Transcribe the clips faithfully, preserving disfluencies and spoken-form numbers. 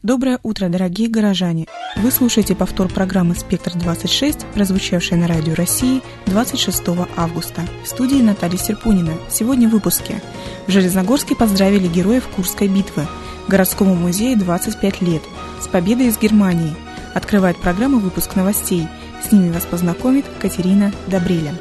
Доброе утро, дорогие горожане! Вы слушаете повтор программы «Спектр двадцать шесть», прозвучавшей на Радио России двадцать шестого августа. В студии Наталья Серпунина. Сегодня в выпуске. В Железногорске поздравили героев Курской битвы. Городскому музею двадцать пять лет. С победой из Германии. Открывает программу выпуск новостей. С ними вас познакомит Катерина Добреля.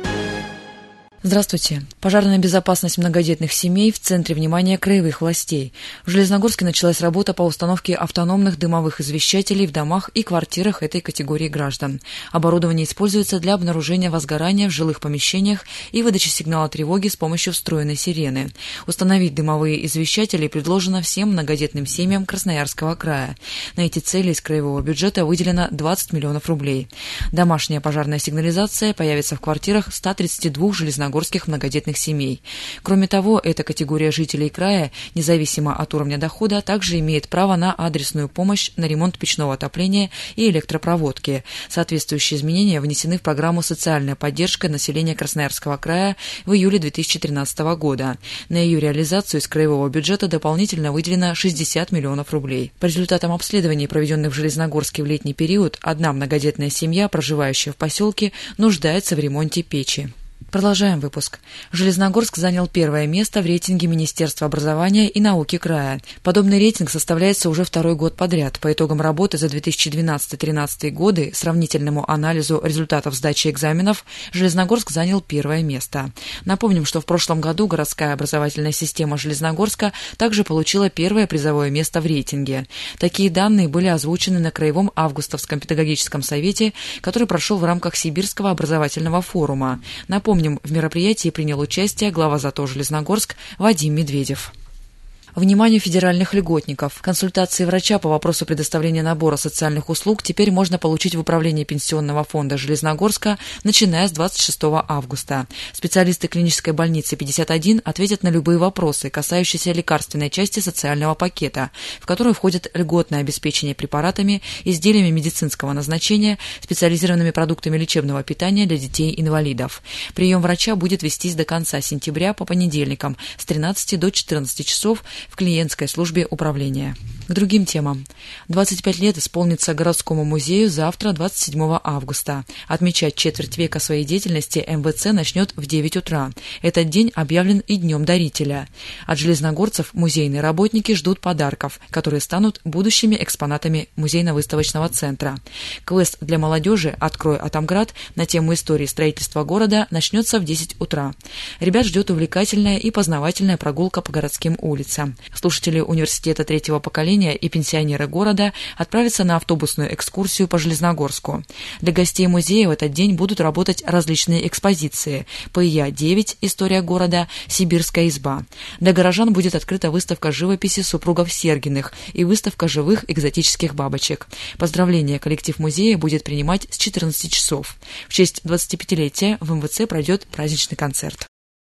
Здравствуйте. Пожарная безопасность многодетных семей в центре внимания краевых властей. В Железногорске началась работа по установке автономных дымовых извещателей в домах и квартирах этой категории граждан. Оборудование используется для обнаружения возгорания в жилых помещениях и выдачи сигнала тревоги с помощью встроенной сирены. Установить дымовые извещатели предложено всем многодетным семьям Красноярского края. На эти цели из краевого бюджета выделено двадцать миллионов рублей. Домашняя пожарная сигнализация появится в квартирах ста тридцати двух железногорских горских многодетных семей. Кроме того, эта категория жителей края, независимо от уровня дохода, также имеет право на адресную помощь на ремонт печного отопления и электропроводки. Соответствующие изменения внесены в программу «Социальная поддержка населения Красноярского края» в июле две тысячи тринадцатого года. На ее реализацию из краевого бюджета дополнительно выделено шестьдесят миллионов рублей. По результатам обследований, проведенных в Железногорске в летний период, одна многодетная семья, проживающая в поселке, нуждается в ремонте печи. Продолжаем выпуск. Железногорск занял первое место в рейтинге Министерства образования и науки края. Подобный рейтинг составляется уже второй год подряд. По итогам работы за две тысячи двенадцатый — две тысячи тринадцатый годы, сравнительному анализу результатов сдачи экзаменов, Железногорск занял первое место. Напомним, что в прошлом году городская образовательная система Железногорска также получила первое призовое место в рейтинге. Такие данные были озвучены на Краевом августовском педагогическом совете, который прошел в рамках Сибирского образовательного форума. Напомним, в мероприятии принял участие глава ЗАТО Железногорск Вадим Медведев. Вниманию федеральных льготников. Консультации врача по вопросу предоставления набора социальных услуг теперь можно получить в Управлении Пенсионного фонда Железногорска, начиная с двадцать шестого августа. Специалисты клинической больницы пятьдесят один ответят на любые вопросы, касающиеся лекарственной части социального пакета, в которую входят льготное обеспечение препаратами, изделиями медицинского назначения, специализированными продуктами лечебного питания для детей-инвалидов. Прием врача будет вестись до конца сентября по понедельникам с тринадцати до четырнадцати часов в клиентской службе управления. К другим темам. двадцать пять лет исполнится городскому музею завтра, двадцать седьмого августа. Отмечать четверть века своей деятельности эм вэ цэ начнет в девять утра. Этот день объявлен и Днем дарителя. От железногорцев музейные работники ждут подарков, которые станут будущими экспонатами музейно-выставочного центра. Квест для молодежи «Открой Атомград» на тему истории строительства города начнется в десять утра. Ребят ждет увлекательная и познавательная прогулка по городским улицам. Слушатели университета третьего поколения и пенсионеры города отправятся на автобусную экскурсию по Железногорску. Для гостей музея в этот день будут работать различные экспозиции: П И А девять «История города», «Сибирская изба». Для горожан будет открыта выставка живописи супругов Сергиных и выставка живых экзотических бабочек. Поздравления коллектив музея будет принимать с четырнадцати часов. В честь двадцатипятилетия в эм вэ цэ пройдет праздничный концерт.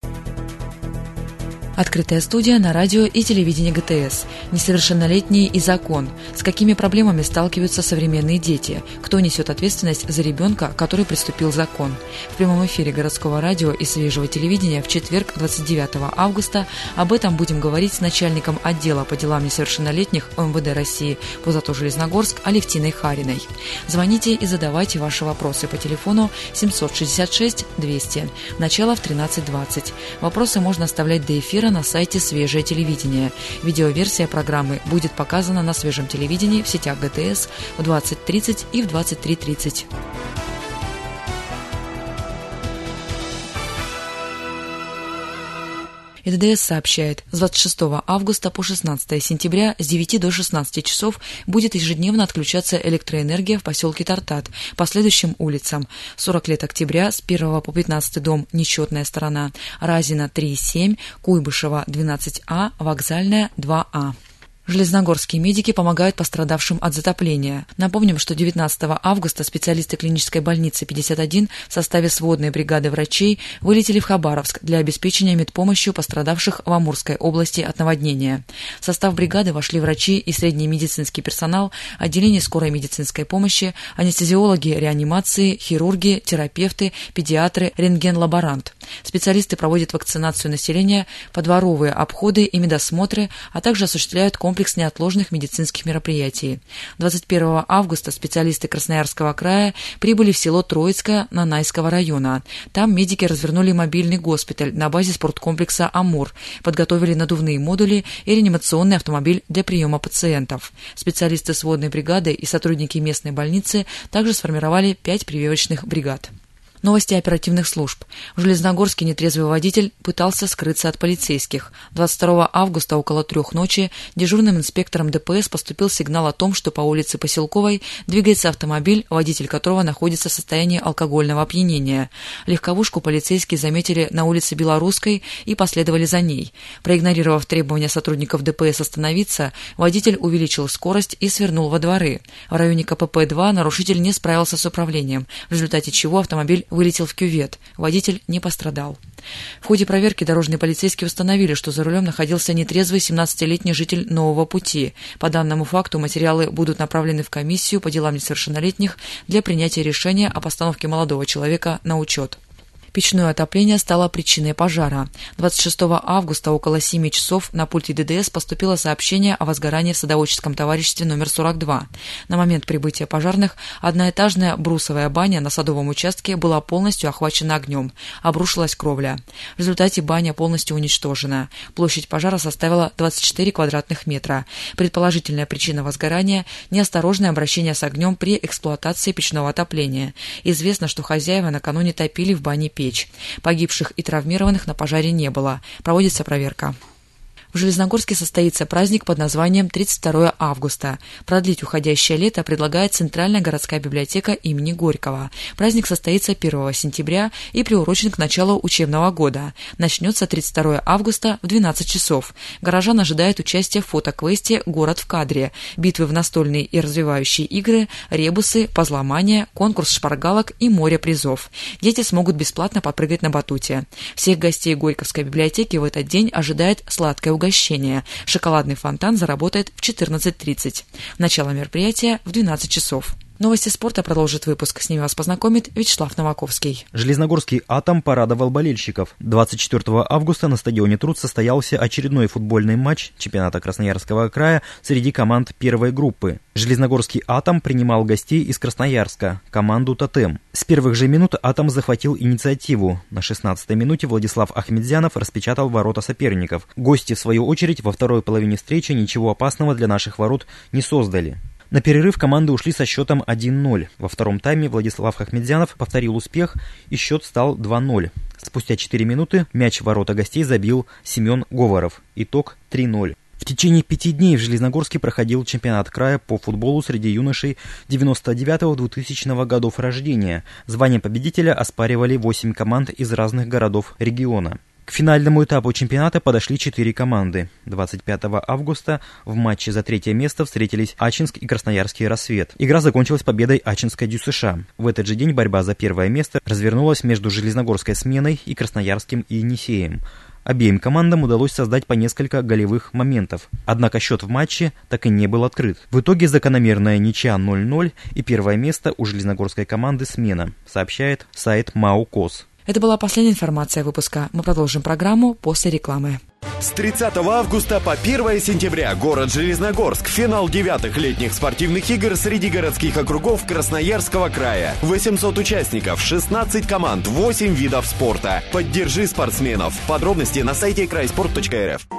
Открытая студия на радио и телевидении гэ тэ эс. Несовершеннолетние и закон. С какими проблемами сталкиваются современные дети? Кто несет ответственность за ребенка, который приступил закон? В прямом эфире городского радио и свежего телевидения в четверг, двадцать девятого августа, об этом будем говорить с начальником отдела по делам несовершеннолетних эм вэ дэ России по ЗАТО Железногорск Алевтиной Хариной. Звоните и задавайте ваши вопросы по телефону семьсот шестьдесят шесть двести. Начало в тринадцать двадцать. Вопросы можно оставлять до эфира на сайте «Свежее телевидение». Видеоверсия программы будет показана на свежем телевидении в сетях гэ тэ эс в двадцать тридцать и в двадцать три тридцать. и дэ дэ эс сообщает, с двадцать шестого августа по шестнадцатого сентября с девяти до шестнадцати часов будет ежедневно отключаться электроэнергия в поселке Тартат по следующим улицам: сорок лет октября с первого по пятнадцатый дом «Нечетная сторона», Разина три и семь, Куйбышева двенадцать А, Вокзальная два А. Железногорские медики помогают пострадавшим от затопления. Напомним, что девятнадцатого августа специалисты клинической больницы пятьдесят один в составе сводной бригады врачей вылетели в Хабаровск для обеспечения медпомощью пострадавших в Амурской области от наводнения. В состав бригады вошли врачи и средний медицинский персонал, отделение скорой медицинской помощи, анестезиологи реанимации, хирурги, терапевты, педиатры, рентген-лаборант. Специалисты проводят вакцинацию населения, подворовые обходы и медосмотры, а также осуществляют комплекс комплекс неотложных медицинских мероприятий. двадцать первого августа специалисты Красноярского края прибыли в село Троицкое Нанайского района. Там медики развернули мобильный госпиталь на базе спорткомплекса «Амур», подготовили надувные модули и реанимационный автомобиль для приема пациентов. Специалисты сводной бригады и сотрудники местной больницы также сформировали пять прививочных бригад. Новости оперативных служб. В Железногорске нетрезвый водитель пытался скрыться от полицейских. двадцать второго августа около трех ночи дежурным инспектором ДПС поступил сигнал о том, что по улице Поселковой двигается автомобиль, водитель которого находится в состоянии алкогольного опьянения. Легковушку полицейские заметили на улице Белорусской и последовали за ней. Проигнорировав требования сотрудников ДПС остановиться, водитель увеличил скорость и свернул во дворы. В районе ка пэ пэ два нарушитель не справился с управлением, в результате чего автомобиль вылетел в кювет. Водитель не пострадал. В ходе проверки дорожные полицейские установили, что за рулем находился нетрезвый семнадцатилетний житель Нового Пути. По данному факту материалы будут направлены в комиссию по делам несовершеннолетних для принятия решения о постановке молодого человека на учет. Печное отопление стало причиной пожара. двадцать шестого августа около семи часов на пульте дэ дэ эс поступило сообщение о возгорании в садоводческом товариществе номер сорок два. На момент прибытия пожарных одноэтажная брусовая баня на садовом участке была полностью охвачена огнем. Обрушилась кровля. В результате баня полностью уничтожена. Площадь пожара составила двадцать четыре квадратных метра. Предположительная причина возгорания – неосторожное обращение с огнем при эксплуатации печного отопления. Известно, что хозяева накануне топили в бане печь. Погибших и травмированных на пожаре не было. Проводится проверка. В Железногорске состоится праздник под названием тридцать второго августа. Продлить уходящее лето предлагает Центральная городская библиотека имени Горького. Праздник состоится первого сентября и приурочен к началу учебного года. Начнется тридцать второго августа в двенадцать часов. Горожан ожидает участие в фотоквесте «Город в кадре», битвы в настольные и развивающие игры, ребусы, пазломания, конкурс шпаргалок и море призов. Дети смогут бесплатно попрыгать на батуте. Всех гостей Горьковской библиотеки в этот день ожидает сладкое угощение. Шоколадный фонтан заработает в четырнадцать тридцать. Начало мероприятия в двенадцать часов. Новости спорта продолжит выпуск. С ними вас познакомит Вячеслав Новаковский. Железногорский «Атом» порадовал болельщиков. двадцать четвертого августа на стадионе «Труд» состоялся очередной футбольный матч чемпионата Красноярского края среди команд первой группы. Железногорский «Атом» принимал гостей из Красноярска, команду «Тотем». С первых же минут «Атом» захватил инициативу. На шестнадцатой минуте Владислав Ахмедзянов распечатал ворота соперников. Гости, в свою очередь, во второй половине встречи ничего опасного для наших ворот не создали. На перерыв команды ушли со счетом один ноль. Во втором тайме Владислав Ахмедзянов повторил успех, и счет стал два ноль. Спустя четыре минуты мяч в ворота гостей забил Семен Говоров. Итог три ноль. В течение пяти дней в Железногорске проходил чемпионат края по футболу среди юношей девяносто девятого — двухтысячного годов рождения. Звание победителя оспаривали восемь команд из разных городов региона. К финальному этапу чемпионата подошли четыре команды. двадцать пятого августа в матче за третье место встретились Ачинск и Красноярский «Рассвет». Игра закончилась победой Ачинской ДЮСШ. В этот же день борьба за первое место развернулась между Железногорской «Сменой» и Красноярским «Енисеем». Обеим командам удалось создать по несколько голевых моментов. Однако счет в матче так и не был открыт. В итоге закономерная ничья ноль ноль и первое место у железногорской команды «Смена», сообщает сайт МАУ КОС. Это была последняя информация выпуска. Мы продолжим программу после рекламы. С тридцатого августа по первого сентября город Железногорск. Финал девятых летних спортивных игр среди городских округов Красноярского края. восемьсот участников, шестнадцать команд, восемь видов спорта. Поддержи спортсменов. Подробности на сайте крайспорт точка эр эф.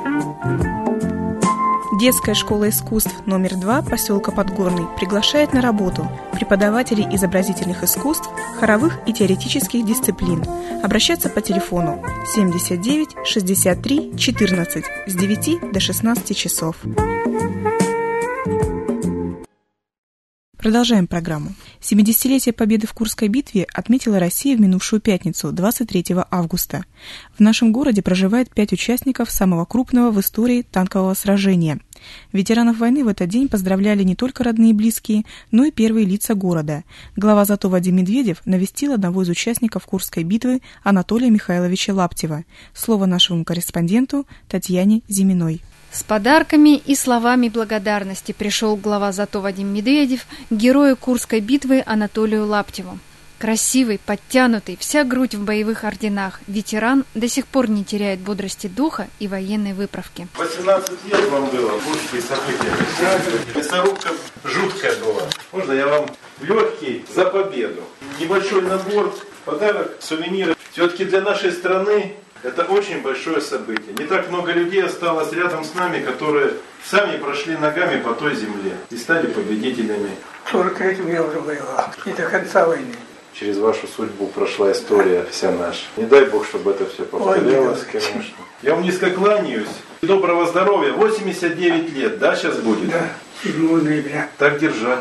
Детская школа искусств номер два поселка Подгорный приглашает на работу преподавателей изобразительных искусств, хоровых и теоретических дисциплин. Обращаться по телефону семьдесят девять шестьдесят три четырнадцать с девяти до шестнадцати часов. Продолжаем программу. семидесятилетие Победы в Курской битве отметила Россия в минувшую пятницу, двадцать третьего августа. В нашем городе проживает пять участников самого крупного в истории танкового сражения. Ветеранов войны в этот день поздравляли не только родные и близкие, но и первые лица города. Глава ЗАТО Вадим Медведев навестил одного из участников Курской битвы Анатолия Михайловича Лаптева. Слово нашему корреспонденту Татьяне Зиминой. С подарками и словами благодарности пришел глава ЗАТО Вадим Медведев к герою Курской битвы Анатолию Лаптеву. Красивый, подтянутый, вся грудь в боевых орденах, ветеран до сих пор не теряет бодрости духа и военной выправки. восемнадцать лет вам было, пушки и события. Мясорубка жуткая была. Можно я вам легкий за победу? Небольшой набор, подарок, сувениры. Все-таки для нашей страны это очень большое событие. Не так много людей осталось рядом с нами, которые сами прошли ногами по той земле и стали победителями. В сорок третьем я уже воевал, и до конца войны. Через вашу судьбу прошла история вся наша. Не дай Бог, чтобы это все повторялось, конечно. Я вам низко кланяюсь. Доброго здоровья. восемьдесят девять лет, да, сейчас будет? Да, седьмого ноября. Так держать.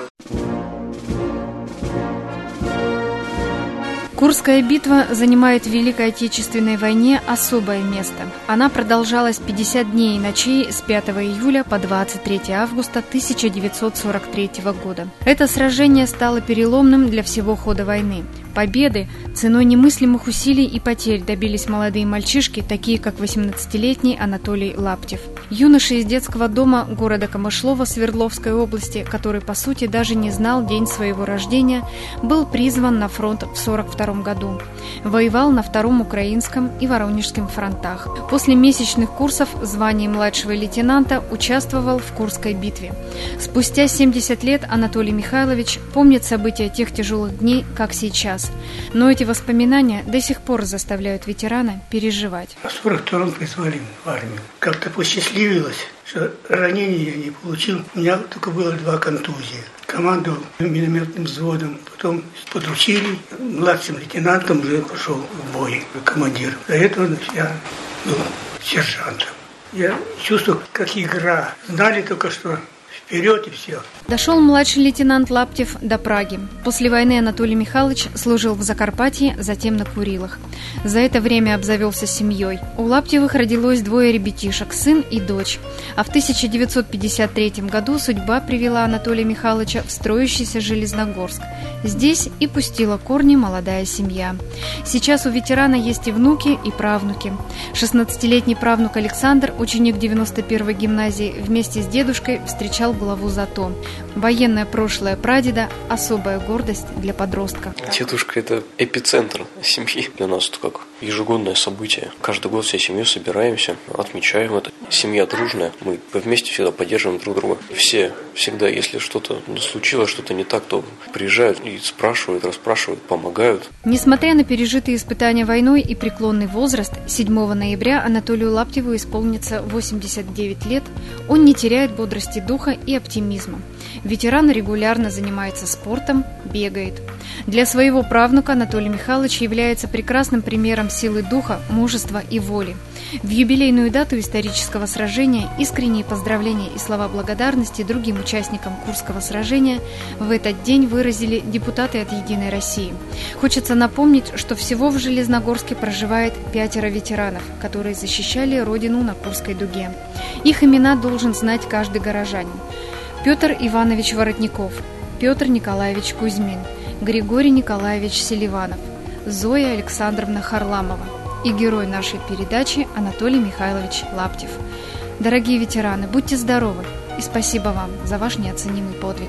Курская битва занимает в Великой Отечественной войне особое место. Она продолжалась пятьдесят дней и ночей с пятого июля по двадцать третье августа тысяча девятьсот сорок третьего года. Это сражение стало переломным для всего хода войны. Победы ценой немыслимых усилий и потерь добились молодые мальчишки, такие как восемнадцатилетний Анатолий Лаптев. Юноша из детского дома города Камышлова Свердловской области, который по сути даже не знал день своего рождения, был призван на фронт в сорок втором году. Воевал на Втором Украинском и Воронежском фронтах. После месячных курсов в звании младшего лейтенанта участвовал в Курской битве. Спустя семьдесят лет Анатолий Михайлович помнит события тех тяжелых дней, как сейчас. Но эти воспоминания до сих пор заставляют ветерана переживать. В сорок втором призвали в армию. Как-то посчастливилось, что ранения я не получил. У меня только было два контузии. Командовал минометным взводом, потом подручили, младшим лейтенантом уже пошел в бой, командир. До этого я был сержантом. Я чувствую, как игра. Знали только, что вперед и все. Дошел младший лейтенант Лаптев до Праги. После войны Анатолий Михайлович служил в Закарпатье, затем на Курилах. За это время обзавелся семьей. У Лаптевых родилось двое ребятишек, сын и дочь. А в тысяча девятьсот пятьдесят третьем году судьба привела Анатолия Михайловича в строящийся Железногорск. Здесь и пустила корни молодая семья. Сейчас у ветерана есть и внуки, и правнуки. шестнадцатилетний правнук Александр, ученик девяносто первой гимназии, вместе с дедушкой встречал главу ЗАТО. Военное прошлое прадеда – особая гордость для подростка. Дедушка – это эпицентр семьи. Для нас это как ежегодное событие. Каждый год всей семьей собираемся, отмечаем это. Семья дружная, мы вместе всегда поддерживаем друг друга. Все, всегда, если что-то случилось, что-то не так, то приезжают и спрашивают, расспрашивают, помогают. Несмотря на пережитые испытания войной и преклонный возраст, седьмого ноября Анатолию Лаптеву исполнится восемьдесят девять лет. Он не теряет бодрости духа и оптимизма. Ветеран регулярно занимается спортом, бегает. Для своего правнука Анатолий Михайлович является прекрасным примером силы духа, мужества и воли. В юбилейную дату исторического сражения искренние поздравления и слова благодарности другим участникам Курского сражения в этот день выразили депутаты от «Единой России». Хочется напомнить, что всего в Железногорске проживает пятеро ветеранов, которые защищали родину на Курской дуге. Их имена должен знать каждый горожанин. Петр Иванович Воротников, Петр Николаевич Кузьмин, Григорий Николаевич Селиванов, Зоя Александровна Харламова и герой нашей передачи Анатолий Михайлович Лаптев. Дорогие ветераны, будьте здоровы и спасибо вам за ваш неоценимый подвиг.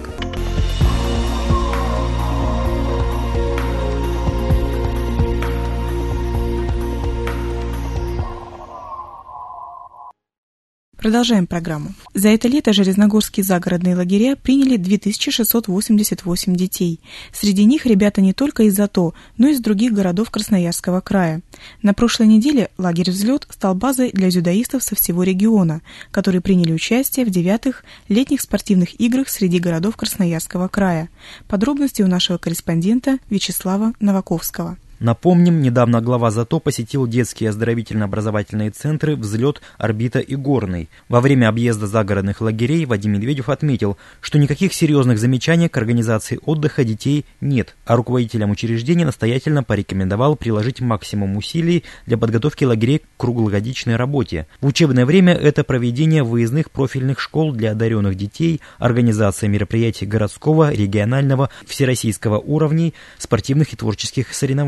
Продолжаем программу. За это лето железногорские загородные лагеря приняли две тысячи шестьсот восемьдесят восемь детей. Среди них ребята не только из ЗАТО, но и из других городов Красноярского края. На прошлой неделе лагерь «Взлет» стал базой для дзюдоистов со всего региона, которые приняли участие в девятых летних спортивных играх среди городов Красноярского края. Подробности у нашего корреспондента Вячеслава Новаковского. Напомним, недавно глава ЗАТО посетил детские оздоровительно-образовательные центры «Взлет», «Орбита» и «Горный». Во время объезда загородных лагерей Вадим Медведев отметил, что никаких серьезных замечаний к организации отдыха детей нет, а руководителям учреждения настоятельно порекомендовал приложить максимум усилий для подготовки лагерей к круглогодичной работе. В учебное время это проведение выездных профильных школ для одаренных детей, организация мероприятий городского, регионального, всероссийского уровней, спортивных и творческих соревнований.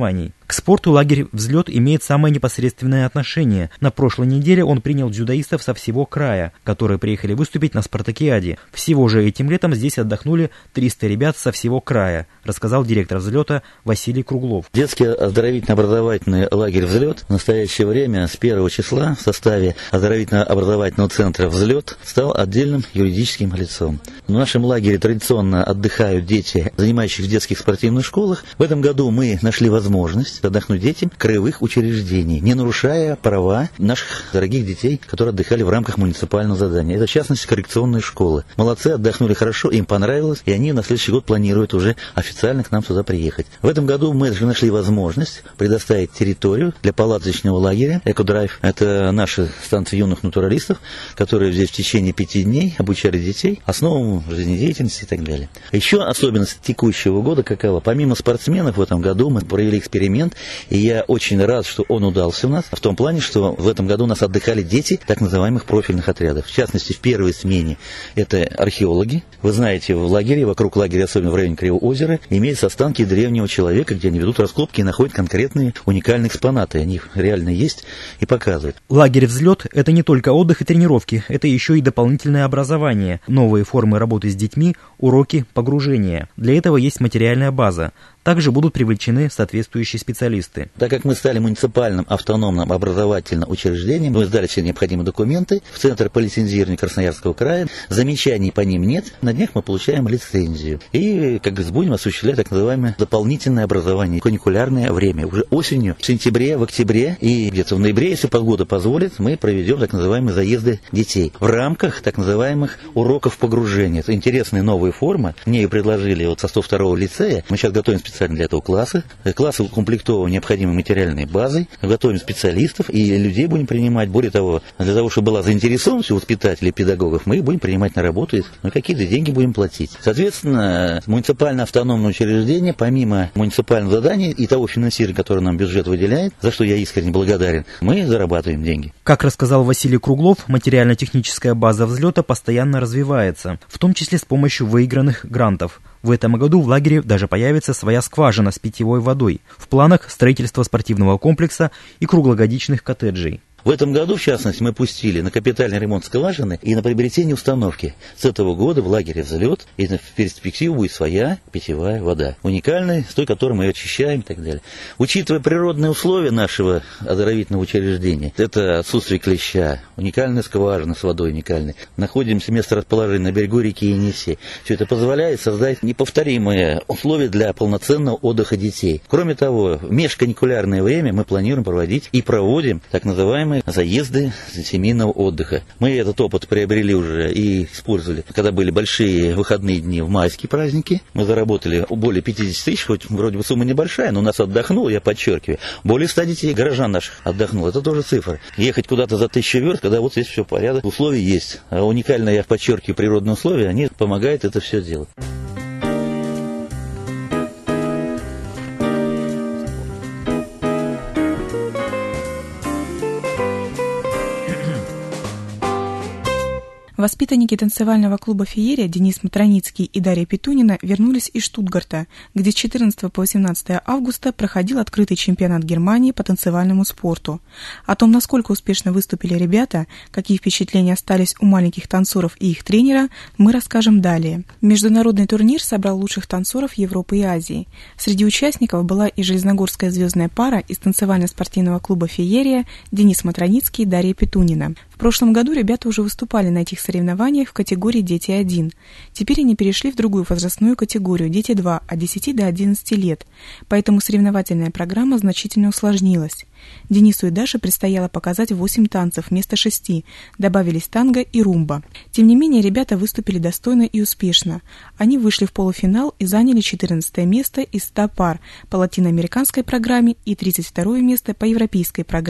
К спорту лагерь «Взлет» имеет самое непосредственное отношение. На прошлой неделе он принял дзюдоистов со всего края, которые приехали выступить на спартакиаде. Всего же этим летом здесь отдохнули триста ребят со всего края, рассказал директор «Взлета» Василий Круглов. Детский оздоровительно-образовательный лагерь «Взлет» в настоящее время с первого числа в составе оздоровительно-образовательного центра «Взлет» стал отдельным юридическим лицом. В нашем лагере традиционно отдыхают дети, занимающиеся в детских спортивных школах. В этом году мы нашли возможность отдохнуть детям краевых учреждений, не нарушая права наших дорогих детей, которые отдыхали в рамках муниципального задания. Это, в частности, коррекционные школы. Молодцы, отдохнули хорошо, им понравилось, и они на следующий год планируют уже официально к нам сюда приехать. В этом году мы же нашли возможность предоставить территорию для палаточного лагеря «Экодрайв». Это наши станции юных натуралистов, которые здесь в течение пяти дней обучали детей основам жизнедеятельности и так далее. Еще особенность текущего года какова? Помимо спортсменов в этом году мы провели эксперимент, и я очень рад, что он удался у нас, в том плане, что в этом году у нас отдыхали дети так называемых профильных отрядов. В частности, в первой смене это археологи. Вы знаете, в лагере, вокруг лагеря, особенно в районе Кривого озера, имеются останки древнего человека, где они ведут раскопки и находят конкретные уникальные экспонаты. Они реально есть и показывают. Лагерь «Взлет» — это не только отдых и тренировки, это еще и дополнительное образование, новые формы работы с детьми, уроки, погружения. Для этого есть материальная база. Также будут привлечены соответствующие специалисты. Так как мы стали муниципальным автономным образовательным учреждением, мы сдали все необходимые документы в Центр по лицензированию Красноярского края, замечаний по ним нет, на днях мы получаем лицензию. И, как говорится, будем осуществлять так называемое дополнительное образование, каникулярное время. Уже осенью, в сентябре, в октябре и где-то в ноябре, если погода позволит, мы проведем так называемые заезды детей в рамках так называемых уроков погружения. Это интересная новая форма. Мне ее предложили вот со сто второго лицея. Мы сейчас готовим специально для этого класса. Классы укомплектованы необходимой материальной базой, готовим специалистов и людей будем принимать. Более того, для того, чтобы была заинтересованность у воспитателей и педагогов, мы их будем принимать на работу, но какие-то деньги будем платить. Соответственно, муниципальное автономное учреждение, помимо муниципального задания и того финансирования, которое нам бюджет выделяет, за что я искренне благодарен, мы зарабатываем деньги. Как рассказал Василий Круглов, материально-техническая база «Взлета» постоянно развивается, в том числе с помощью выигранных грантов. В этом году в лагере даже появится своя скважина с питьевой водой. В планах строительство спортивного комплекса и круглогодичных коттеджей. В этом году, в частности, мы пустили на капитальный ремонт скважины и на приобретение установки. С этого года в лагере «Взлет» и в перспективе будет своя питьевая вода. Уникальная, с той, которой мы ее очищаем и так далее. Учитывая природные условия нашего оздоровительного учреждения, это отсутствие клеща, уникальная скважина с водой уникальной. Находимся место расположения на берегу реки Енисей. Все это позволяет создать неповторимые условия для полноценного отдыха детей. Кроме того, в межканикулярное время мы планируем проводить и проводим так называемые заезды семейного отдыха. Мы этот опыт приобрели уже и использовали, когда были большие выходные дни в майские праздники. Мы заработали более пятьдесят тысяч, хоть вроде бы сумма небольшая, но у нас отдохнуло, я подчеркиваю, более ста детей, горожан наших отдохнуло. Это тоже цифра. Ехать куда-то за тысячу верст, когда вот здесь все порядок, условия есть. А уникально, я подчеркиваю, природные условия, они помогают это все делать. Воспитанники танцевального клуба «Феерия» Денис Матроницкий и Дарья Петунина вернулись из Штутгарта, где с четырнадцатого по восемнадцатое августа проходил открытый чемпионат Германии по танцевальному спорту. О том, насколько успешно выступили ребята, какие впечатления остались у маленьких танцоров и их тренера, мы расскажем далее. Международный турнир собрал лучших танцоров Европы и Азии. Среди участников была и железногорская звездная пара из танцевально-спортивного клуба «Феерия» Денис Матроницкий и Дарья Петунина. В прошлом году ребята уже выступали на этих соревнованиях в категории «Дети один». Теперь они перешли в другую возрастную категорию «Дети два» от десяти до одиннадцати лет, поэтому соревновательная программа значительно усложнилась. Денису и Даше предстояло показать восемь танцев вместо шести, добавились танго и румба. Тем не менее, ребята выступили достойно и успешно. Они вышли в полуфинал и заняли четырнадцатое место из ста пар по латиноамериканской программе и тридцать второе место по европейской программе.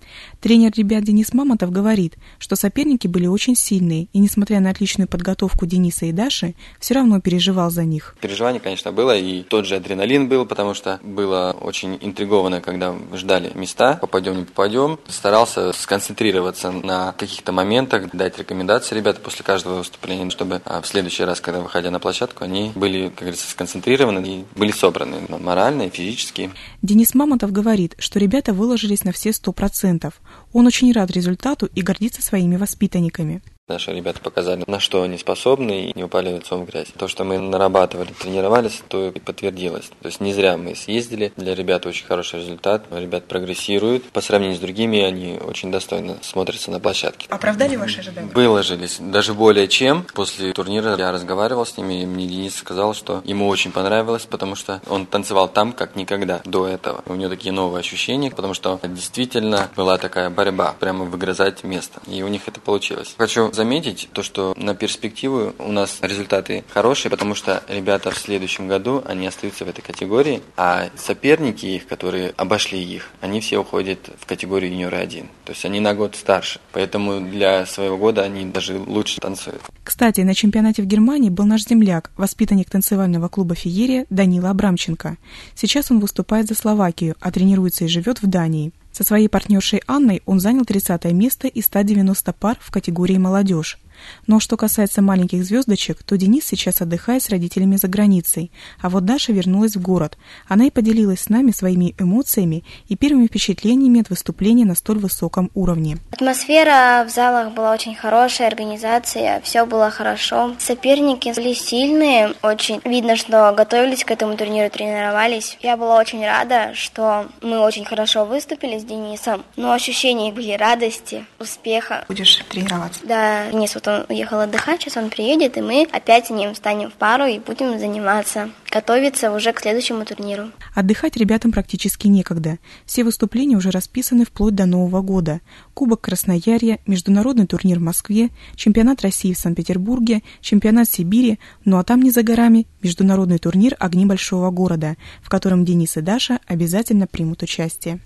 Тренер ребят Денис Мамонтов говорит, что соперники были очень сильные, и несмотря на отличную подготовку Дениса и Даши, все равно переживал за них. Переживание, конечно, было, и тот же адреналин был, потому что было очень интригованно, когда ждали места, попадем, не попадем. Старался сконцентрироваться на каких-то моментах, дать рекомендации ребятам после каждого выступления, чтобы в следующий раз, когда выходя на площадку, они были, как говорится, сконцентрированы и были собраны морально и физически. Денис Мамонтов говорит, что ребята выложились на все сто процентов. Он очень рад результату и гордится своими воспитанниками. Наши ребята показали, на что они способны, и не упали лицом в грязь. То, что мы нарабатывали, тренировались, то и подтвердилось. То есть не зря мы съездили. Для ребят очень хороший результат. Ребят прогрессируют. По сравнению с другими, они очень достойно смотрятся на площадке. Оправдали ваши ожидания? Выложились. Даже более чем. После турнира я разговаривал с ними, и мне Денис сказал, что ему очень понравилось, потому что он танцевал там, как никогда до этого. У него такие новые ощущения, потому что действительно была такая борьба, прямо выгрызать место. И у них это получилось. Хочу заметить то, что на перспективу у нас результаты хорошие, потому что ребята в следующем году, они остаются в этой категории, а соперники их, которые обошли их, они все уходят в категорию юниоры один. То есть они на год старше. Поэтому для своего года они даже лучше танцуют. Кстати, на чемпионате в Германии был наш земляк, воспитанник танцевального клуба «Феерия» Данила Абрамченко. Сейчас он выступает за Словакию, а тренируется и живет в Дании. Со своей партнершей Анной он занял тридцатое место из ста девяноста пар в категории «Молодежь». Но что касается маленьких звездочек, то Денис сейчас отдыхает с родителями за границей, а вот Даша вернулась в город. Она и поделилась с нами своими эмоциями и первыми впечатлениями от выступления на столь высоком уровне. Атмосфера в залах была очень хорошая, организация, все было хорошо. Соперники были сильные, очень видно, что готовились к этому турниру, тренировались. Я была очень рада, что мы очень хорошо выступили с Денисом, но ощущения были радости, успеха. Будешь тренироваться? Да, Денис вот он уехал отдыхать, сейчас он приедет, и мы опять с ним встанем в пару и будем заниматься, готовиться уже к следующему турниру. Отдыхать ребятам практически некогда. Все выступления уже расписаны вплоть до Нового года. Кубок Красноярья, международный турнир в Москве, чемпионат России в Санкт-Петербурге, чемпионат Сибири, ну а там не за горами международный турнир «Огни большого города», в котором Денис и Даша обязательно примут участие.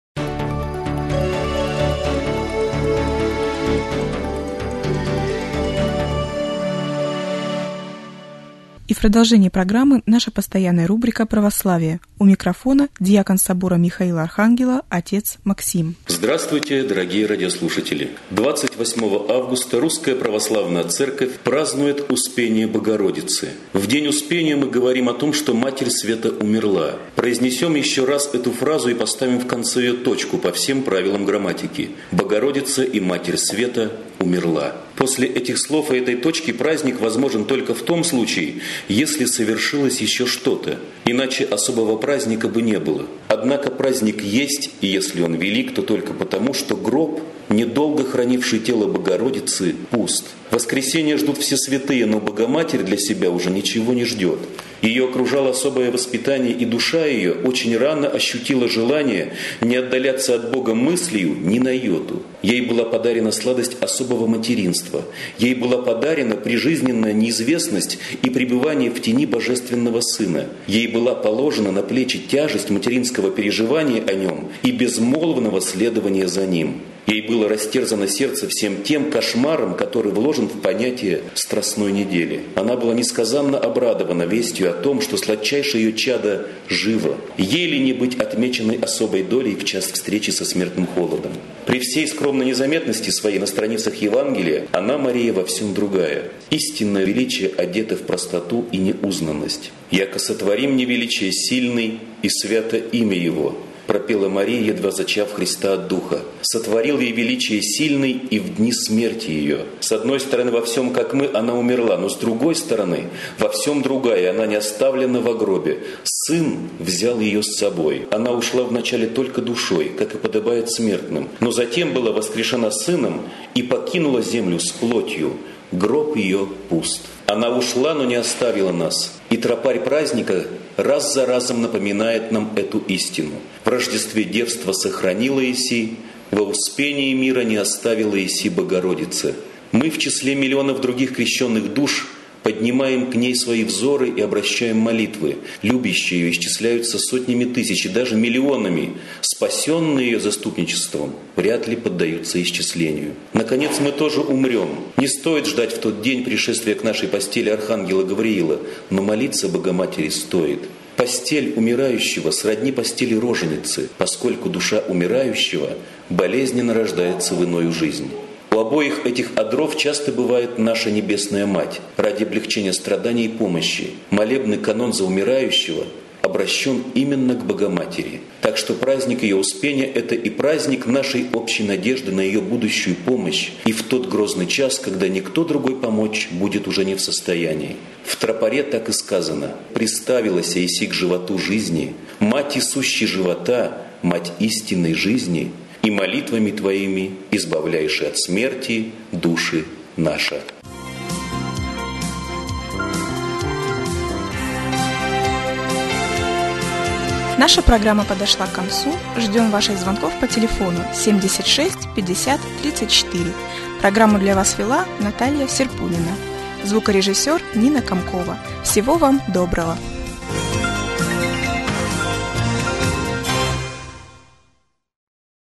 И в продолжении программы наша постоянная рубрика «Православие». У микрофона диакон собора Михаила Архангела, отец Максим. Здравствуйте, дорогие радиослушатели. двадцать восьмого августа Русская Православная Церковь празднует Успение Богородицы. В день Успения мы говорим о том, что Матерь Света умерла. Произнесем еще раз эту фразу и поставим в конце ее точку по всем правилам грамматики. Богородица и Матерь Света умерла. После этих слов и этой точки праздник возможен только в том случае, если совершилось еще что-то. Иначе особого праздника бы не было. Однако праздник есть, и если он велик, то только потому, что гроб, недолго хранивший тело Богородицы, пуст. Воскресенье ждут все святые, но Богоматерь для себя уже ничего не ждет. Ее окружало особое воспитание, и душа ее очень рано ощутила желание не отдаляться от Бога мыслью ни на йоту. Ей была подарена сладость особого материнства. Ей была подарена прижизненная неизвестность и пребывание в тени Божественного Сына. Ей была положена на плечи тяжесть материнского переживания о нем и безмолвного следования за ним. Ей было растерзано сердце всем тем кошмаром, который вложен в понятие страстной недели. Она была несказанно обрадована вестью о том, что сладчайшее ее чадо живо. Ей ли не быть отмеченной особой долей в час встречи со смертным холодом? При всей скромной незаметности своей на страницах Евангелия она, Мария, во всем другая. Истинное величие одето в простоту и неузнанность. «Яко сотвори мне величие сильный, и свято имя Его», пропела Мария, едва зачав Христа от Духа. «Сотворил ей величие сильный и в дни смерти ее». С одной стороны, во всем, как мы, она умерла, но с другой стороны, во всем другая, она не оставлена в гробе. Сын взял ее с собой. Она ушла вначале только душой, как и подобает смертным, но затем была воскрешена Сыном и покинула землю с плотью. Гроб ее пуст. Она ушла, но не оставила нас. И тропарь праздника раз за разом напоминает нам эту истину. В Рождестве девство сохранила Иси, во Успении мира не оставила Иси Богородицы. Мы в числе миллионов других крещенных душ поднимаем к ней свои взоры и обращаем молитвы. Любящие ее исчисляются сотнями тысяч и даже миллионами. Спасенные ее заступничеством вряд ли поддаются исчислению. Наконец, мы тоже умрем. Не стоит ждать в тот день пришествия к нашей постели архангела Гавриила, но молиться Богоматери стоит. Постель умирающего сродни постели роженицы, поскольку душа умирающего болезненно рождается в иную жизнь. У обоих этих одров часто бывает наша Небесная Мать ради облегчения страданий и помощи. Молебный канон за умирающего обращен именно к Богоматери. Так что праздник ее Успения – это и праздник нашей общей надежды на ее будущую помощь и в тот грозный час, когда никто другой помочь будет уже не в состоянии. В тропаре так и сказано: «Приставилась еси к животу жизни, мать сущей живота, мать истинной жизни, и молитвами Твоими избавляешь от смерти души наши». Наша программа подошла к концу. Ждем ваших звонков по телефону семьдесят шесть пятьдесят тридцать четыре. Программу для вас вела Наталья Серпунина. Звукорежиссер Нина Комкова. Всего вам доброго!